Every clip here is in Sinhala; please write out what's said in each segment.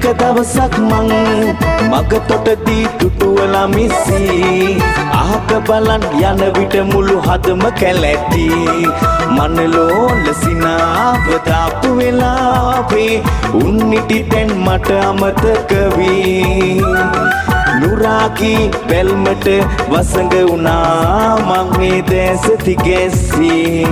එක දවසක් මං මග තොටදී තුටුවලා මිසී අහක බලන් යන විට මුළු හදම කැලැටි මනලෝ ලසිනාව දාපු වෙලාවේ උන්නිටි තැන් මට අමතක වී නුරාකි බැල්මට වසඟ වුණා මං මේ දැස තිගැස්සී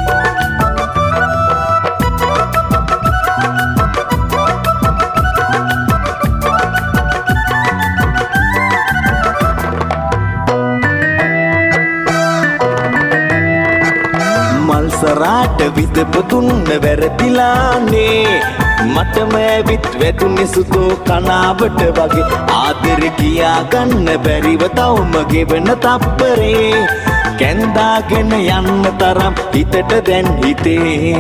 මල්සරාට විදපතුන්න වැරදිලානේ මටම ඇවිත් වැදුනේ සුතෝ කනාවට වගේ ආදර කියා ගන්න බැරිව තවම ගෙවන තප්පරේ කැන්දාගෙන යන්න තරම් හිතට දැන් හිතේ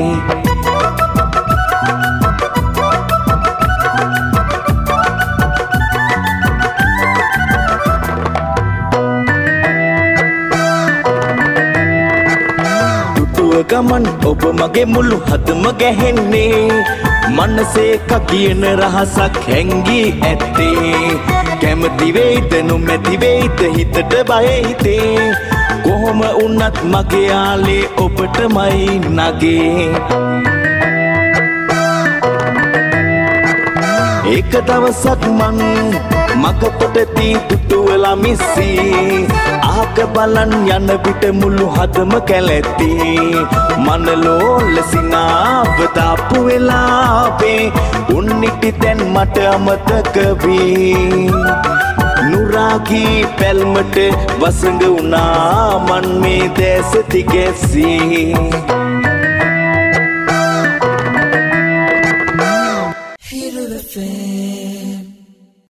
ගමන් ඔබ මගේ මුළු හදම ගැහෙන්නේ මනසේ කකියන රහසක් හැංගී ඇත්තේ කැමති වෙයිද නොමැති වෙයිද හිතට බය හිතේ කොහොම වුණත් මගේ ආලේ ඔබටමයි නගේ එක දවසක් මං මග පොටදී තුටුවලා මිසී අහක බලන් යන විට මුළු හදම කැලැති මනලෝ ලසිනාව දාපු වෙලාවේ උන්නිටි තැන් මට අමතක වී නුරාගී පැල්මට වසඟ වුණා මන් මේ දැස තිගැස්සී